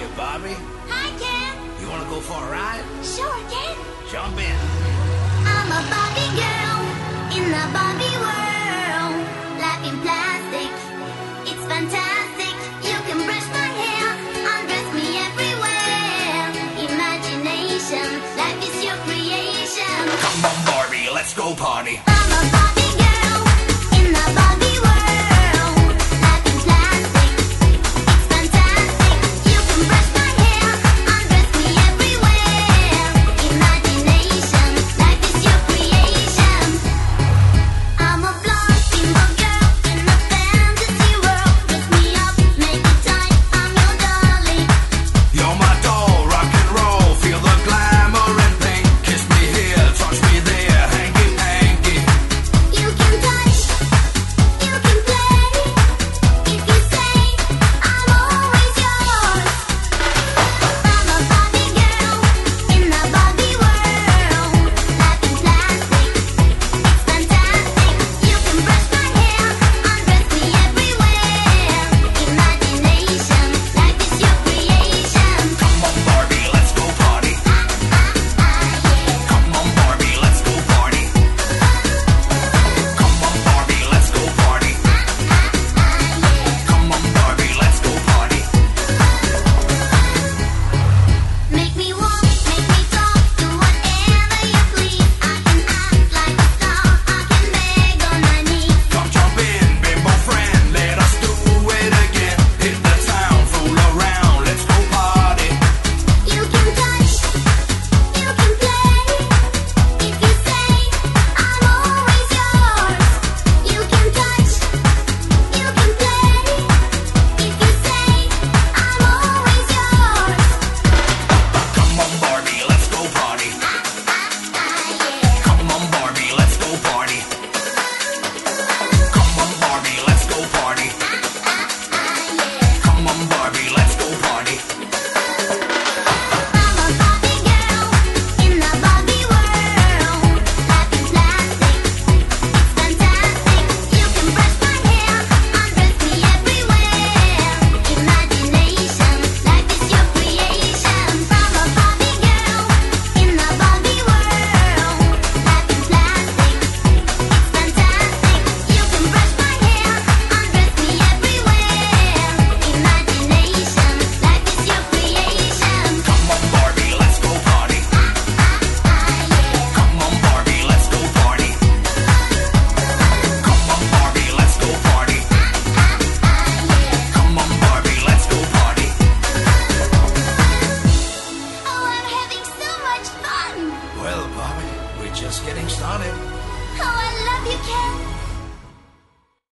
Bobby. Hi, Ken. You want to go for a ride? Sure, Ken. Jump in. I'm a Barbie girl in the Barbie world. Life in plastic, it's fantastic. You can brush my hair, undress me everywhere. Imagination, life is your creation. Come on, Barbie, let's go party. I'm a Barbie girl in the Barbie world. Life in plastic, it's fantastic. You can brush my hair, undress me everywhere. Imagination, life is your creation. I'm a blonde bimbo girl in a fantasy world. Dress me up, make it tight, I'm your darling. You're my doll, rock and roll. Feel the glamour and pink. Kiss me here, touch me there. Hanky, hanky. You can touch, you can play. If you say I'm always yours. I'm a Barbie girl in the Barbie world. Life in plastic, it's fantastic. You can brush my hair, undress me everywhere. Imagination, life is your creation. Come on, Barbie, let's go party. Come on, Barbie, let's go party. Come on, Barbie, let's go party. Come on, Barbie, let's go party. Make me walk, make me talk, do whatever you please. I can act like a star, I can beg on my knees. Come jump in, bimbo friend. Let us do it again. Hit the town, fool around. Let's go party. You can touch, you can play. If you say I'm always yours. You can touch, you can play. If you say I'm always yours. Come on, Barbie, let's go party. Come on, Barbie, let's go party. Come on, Barbie, let's go party. Come on, Barbie, let's go party. I'm a Barbie girl in the Barbie world. Life in plastic, it's fantastic. You can brush my hair, undress me everywhere. Imagination, life is your creation. I'm a Barbie girl in the Barbie world. Life in plastic, it's fantastic. You can brush my hair, undress me everywhere. Imagination, life is your creation. Come on, Barbie, let's go party. Come on, Barbie, let's go party. Come on, Barbie, let's go party. Come on, Barbie, let's go party. Oh, I'm having so much fun. Well, Barbie, we're just getting started. Oh, I love you, Ken.